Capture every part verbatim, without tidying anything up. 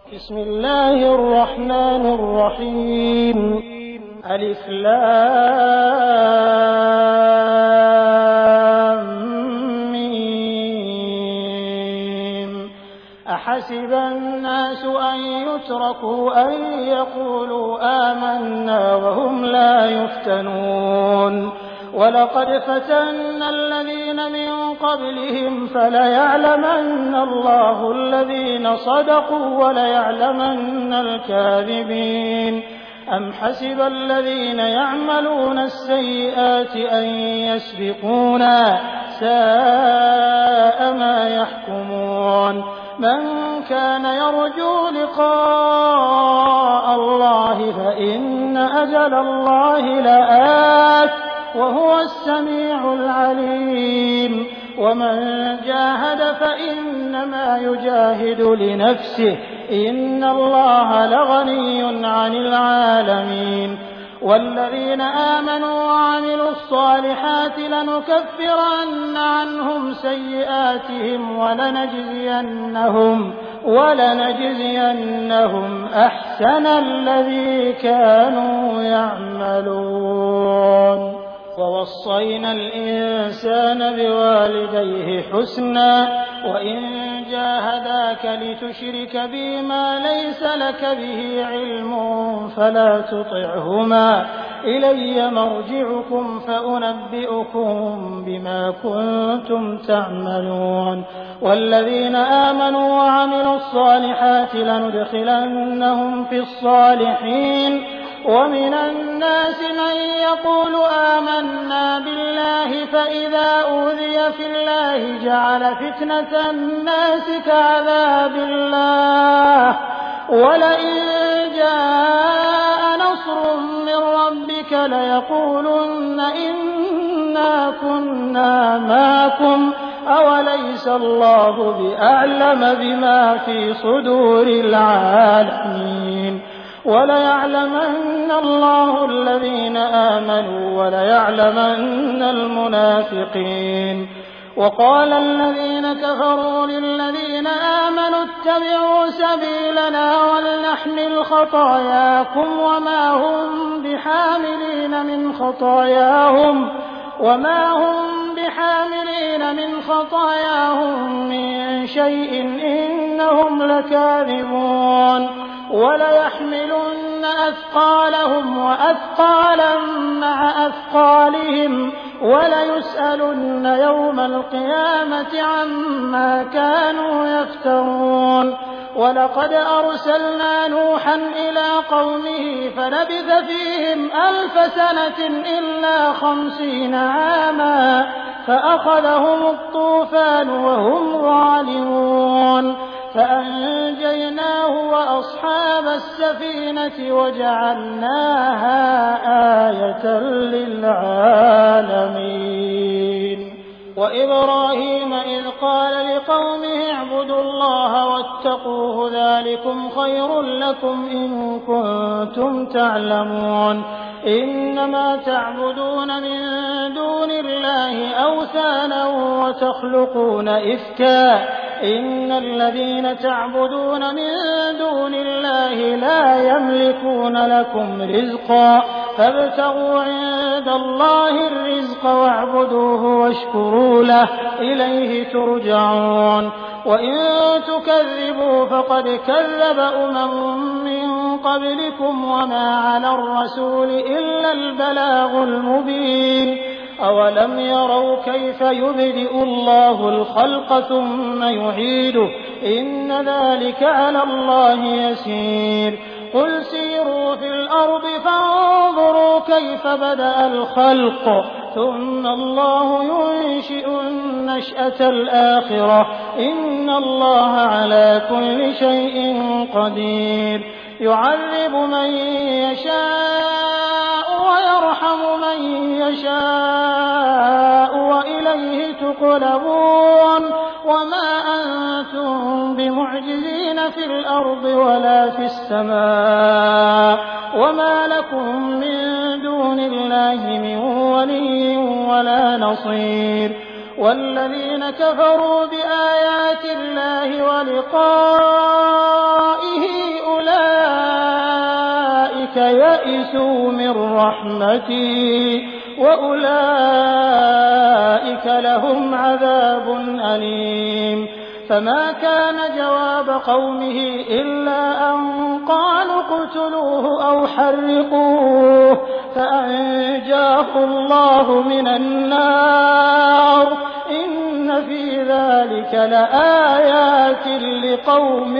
بسم الله الرحمن الرحيم. ألف لام ميم. أحسب الناس أن يتركوا أن يقولوا آمنا وهم لا يفتنون. ولقد فتنا الذين من قبلهم فليعلمن الله الذين صدقوا وليعلمن الكاذبين. أم حسب الذين يعملون السيئات أن يسبقونا ساء ما يحكمون. من كان يرجو لقاء الله فإن أجل الله لآت وهو السميع العليم. ومن جاهد فإنما يجاهد لنفسه إن الله لغني عن العالمين. والذين آمنوا وعملوا الصالحات لنكفرن عنهم سيئاتهم ولنجزينهم ولنجزينهم أحسن الذي كانوا يعملون. ووصينا الإنسان بوالديه حسنا وإن جاهداك لتشرك بي ما ليس لك به علم فلا تطعهما إلي مرجعكم فأنبئكم بما كنتم تعملون. والذين آمنوا وعملوا الصالحات لندخلنهم في الصالحين. ومن الناس من يقول آمنا بالله فإذا أوذي في الله جعل فتنة الناس كعذاب الله ولئن جاء نصر من ربك ليقولن إنا كنا معكم أوليس الله بأعلم بما في صدور العالمين. وليعلمن الله الذين آمنوا وليعلمن المنافقين. وقال الذين كفروا للذين آمنوا اتبعوا سبيلنا ولنحمل خطاياكم وما هم بحاملين من خطاياهم وما هم بحاملين من خطاياهم من شيء إنهم لكاذبون. وليحملن أثقالهم وأثقالا مع أثقالهم وليسألن يوم القيامة عما كانوا يفترون. ولقد أرسلنا نوحا إلى قومه فلبث فيهم ألف سنة إلا خمسين عاما فأخذهم الطوفان وهم ظالمون فأنجيناه وأصحاب السفينة وجعلناها آية للعالمين. وإبراهيم إذ قال لقومه اعبدوا الله واتقوه ذلكم خير لكم إن كنتم تعلمون. إنما تعبدون من دون الله أوثانا وتخلقون إفكا إن الذين تعبدون من دون الله لا يملكون لكم رزقا فابتغوا عند الله الرزق واعبدوه واشكروا له إليه ترجعون. وإن تكذبوا فقد كذب أمم من قبلكم وما على الرسول إلا البلاغ المبين. أولم يروا كيف يبدئ الله الخلق ثم يعيده إن ذلك على الله يسير. قل سيروا في الأرض فانظروا كيف بدأ الخلق ثم الله ينشئ النشأة الآخرة إن الله على كل شيء قدير. يعذب من يشاء ويرحم من يشاء وإليه تقلبون. وما أنتم بمعجزين في الأرض ولا في السماء وما لكم من دون الله من ولي ولا نصير. والذين كفروا بآيات الله ولقائه يَئِسُوا مِن رَّحْمَتِي وَأُولَٰئِكَ لَهُمْ عَذَابٌ أَلِيمٌ فما كان جواب قومه إلا أن قالوا اقتلوه أو حرقوه فأنجاه الله من النار إن في ذلك لآيات لقوم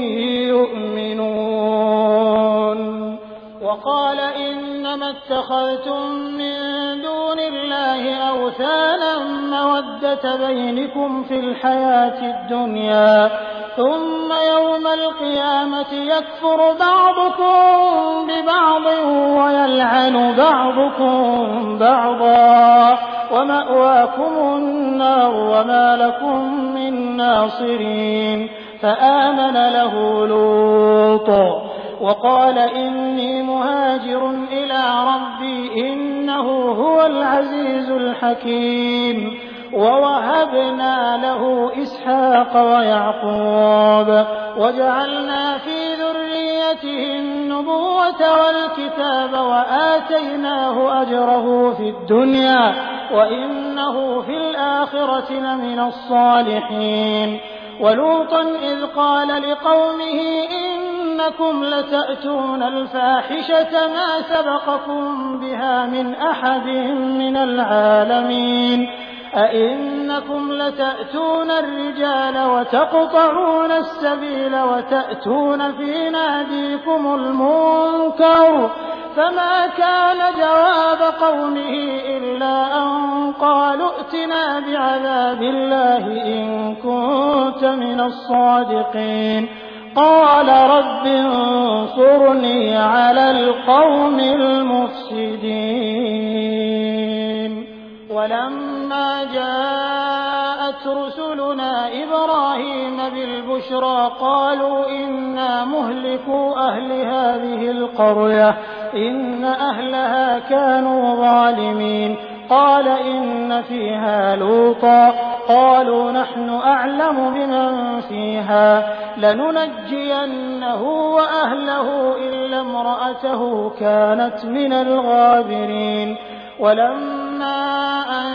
يؤمنون وقال إنما اتخذتم من دون الله أوثانا مودة بينكم في الحياة الدنيا ثم يوم القيامة يكفر بعضكم ببعض ويلعن بعضكم بعضا ومأواكم النار وما لكم من ناصرين فآمن له لوط وقال إني مهاجر إلى ربي إنه هو العزيز الحكيم ووهبنا له إسحاق ويعقوب وجعلنا في ذريته النبوة والكتاب وآتيناه أجره في الدنيا وإنه في الآخرة لمن الصالحين ولوطا إذ قال لقومه إنكم لتأتون الفاحشة ما سبقكم بها من أحد من العالمين أئنكم لتأتون الرجال وتقطعون السبيل وتأتون في ناديكم المنكر فما كان جواب قومه إلا أن قالوا ائتنا بعذاب الله إن كنت من الصادقين قال رب انصرني على القوم المفسدين ولما جاءت رسلنا إبراهيم بالبشرى قالوا إنا مهلكو أهل هذه القرية إن أهلها كانوا ظالمين قال إن فيها لوطا قالوا نحن أعلم بمن فيها لننجينه وأهله إلا امرأته كانت من الغابرين ولما أن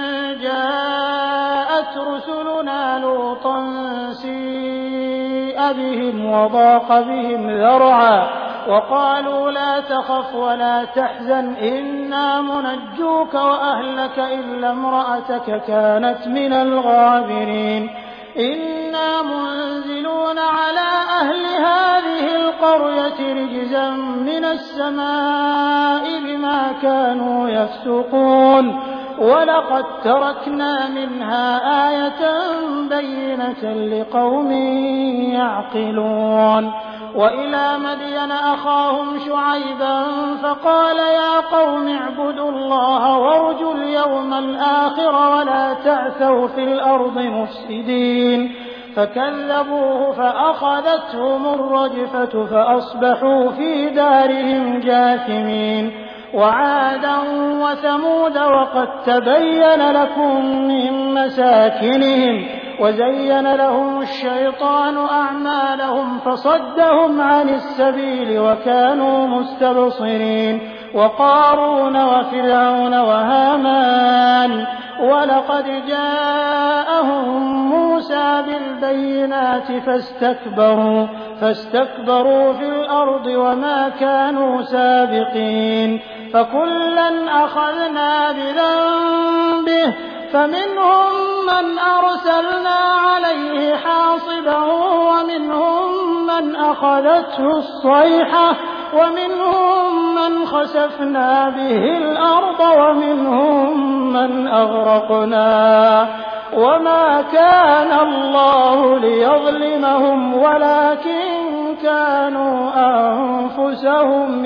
جاءت رسلنا لوطا سيء بهم وضاق بهم ذرعا وقالوا لا تخف ولا تحزن إنا منجوك وأهلك إلا امرأتك كانت من الغابرين إنا منزلون على أهل هذه القرية رجزا من السماء بما كانوا يفسقون ولقد تركنا منها آية بينة لقوم يعقلون وإلى مدين أخاهم شعيبا فقال يا قوم اعبدوا الله وارجوا اليوم الآخر ولا تعثوا في الأرض مفسدين فكذبوه فأخذتهم الرجفة فأصبحوا في دارهم جاثمين وعادا وثمود وقد تبين لكم من مساكنهم وزين لهم الشيطان أعمالهم فصدهم عن السبيل وكانوا مستبصرين وقارون وفرعون وهامان ولقد جاءهم موسى بالبينات فاستكبروا فاستكبروا في الأرض وما كانوا سابقين فكلا أخذنا بذنبه فمنهم من أرسلنا عليه حاصبا ومنهم من أخذته الصيحة ومنهم من خسفنا به الأرض ومنهم من أغرقنا وما كان الله ليظلمهم ولكن كانوا أنفسهم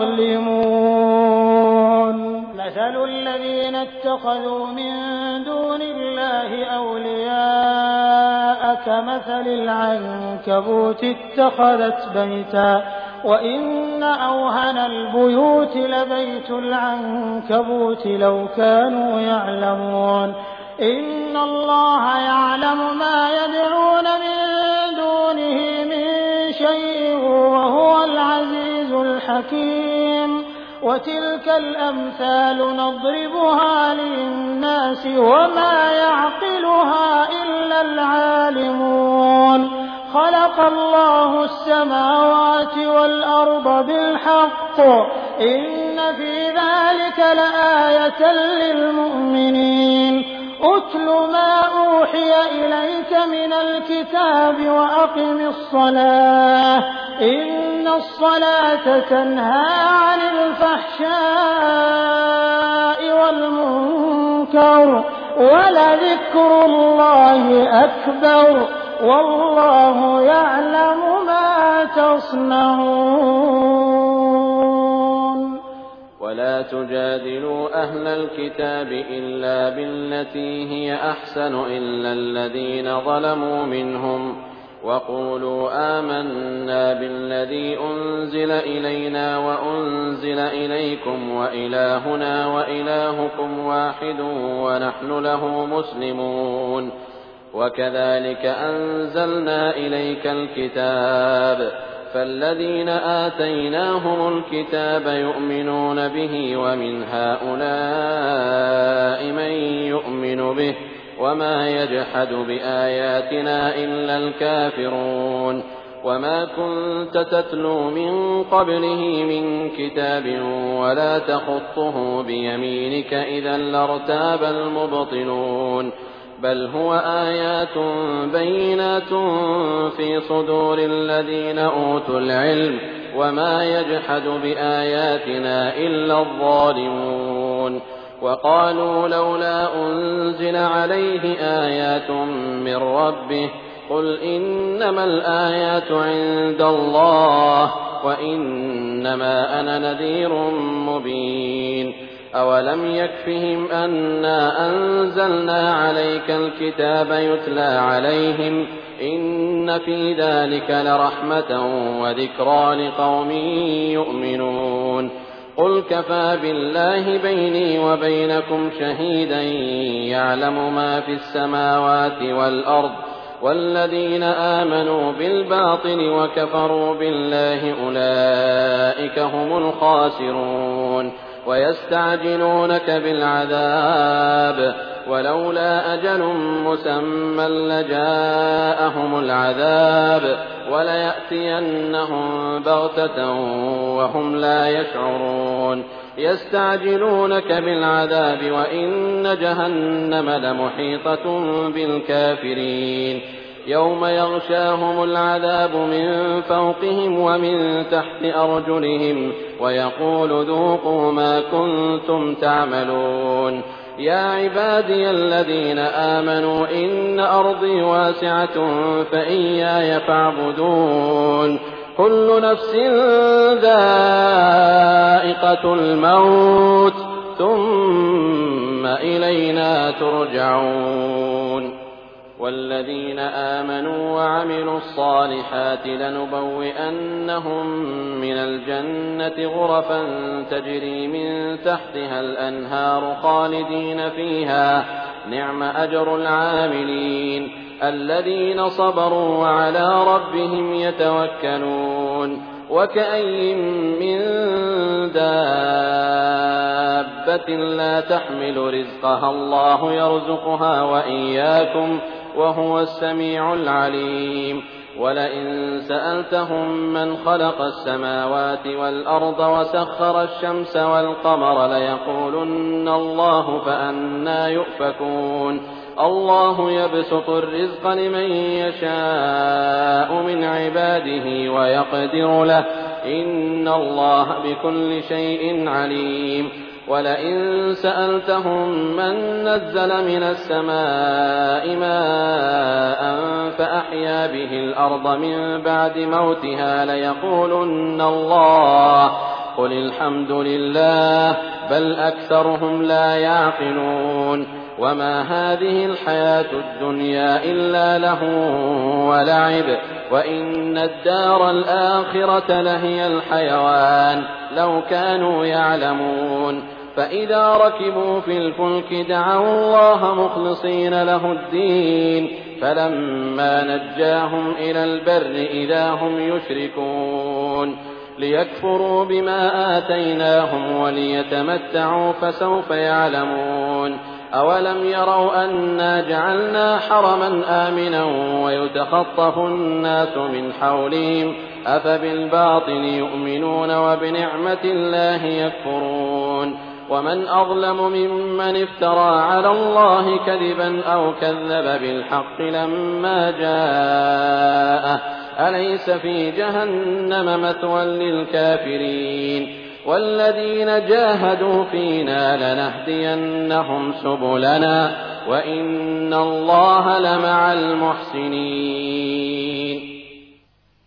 يظلمون مثل الذين اتخذوا من دون الله أولياء كمثل العنكبوت اتخذت بيتا وإن أوهن البيوت لبيت العنكبوت لو كانوا يعلمون إن الله يعلم ما يدعون من دونه من شيء وهو العزيز الحكيم وتلك الأمثال نضربها للناس وما يعقلها إلا العالمون خلق الله السماوات والأرض بالحق إن في ذلك لآية للمؤمنين أتل ما أوحي إليك من الكتاب وأقم الصلاة إن الصلاة تنهى عن الفحشاء والمنكر ولذكر الله أكبر والله يعلم ما تصنعون. ولا تجادلوا أهل الكتاب إلا بالتي هي أحسن إلا الذين ظلموا منهم وقولوا آمنا بالذي أنزل إلينا وأنزل إليكم وإلهنا وإلهكم واحد ونحن له مسلمون وكذلك أنزلنا إليك الكتاب فالذين آتيناهم الكتاب يؤمنون به ومن هؤلاء من يؤمن به وما يجحد بآياتنا إلا الكافرون وما كنت تتلو من قبله من كتاب ولا تخطه بيمينك إذا لارتاب المبطلون بل هو آيات بينات في صدور الذين أوتوا العلم وما يجحد بآياتنا إلا الظالمون وقالوا لولا أنزل عليه آيات من ربه قل إنما الآيات عند الله وإنما أنا نذير مبين أولم يكفهم أنا أنزلنا عليك الكتاب يتلى عليهم إن في ذلك لرحمة وذكرى لقوم يؤمنون قل كفى بالله بيني وبينكم شهيدا يعلم ما في السماوات والأرض والذين آمنوا بالباطل وكفروا بالله أولئك هم الخاسرون ويستعجلونك بالعذاب ولولا أجل مسمى لجاءهم العذاب وليأتينهم بغتة وهم لا يشعرون يستعجلونك بالعذاب وإن جهنم لمحيطة بالكافرين يوم يغشاهم العذاب من فوقهم ومن تحت أرجلهم ويقول ذوقوا ما كنتم تعملون يا عبادي الذين آمنوا إن أرضي واسعة فإياي فاعبدون كل نفس ذائقة الموت ثم إلينا ترجعون والذين آمنوا وعملوا الصالحات لنبوئنهم من الجنة غرفا تجري من تحتها الأنهار خالدين فيها نعم أجر العاملين الذين صبروا وعلى ربهم يتوكلون وكأي من دابة لا تحمل رزقها الله يرزقها وإياكم وهو السميع العليم ولئن سألتهم من خلق السماوات والأرض وسخر الشمس والقمر ليقولن الله فأنى يؤفكون الله يبسط الرزق لمن يشاء من عباده ويقدر له إن الله بكل شيء عليم ولئن سألتهم من نزل من السماء ماء فأحيا به الأرض من بعد موتها ليقولن الله قل الحمد لله بل أكثرهم لا يعقلون وما هذه الحياة الدنيا إلا لهو ولعب وإن الدار الآخرة لهي الحيوان لو كانوا يعلمون فإذا ركبوا في الفلك دعوا الله مخلصين له الدين فلما نجاهم إلى البر إذا هم يشركون ليكفروا بما آتيناهم وليتمتعوا فسوف يعلمون أولم يروا أنا جعلنا حرما آمنا ويتخطف الناس من حولهم أفبالباطل يؤمنون وبنعمة الله يكفرون ومن أظلم ممن افترى على الله كذبا أو كذب بالحق لما جاءه أليس في جهنم مثوى للكافرين والذين جاهدوا فينا لنهدينهم سبلنا وإن الله لمع المحسنين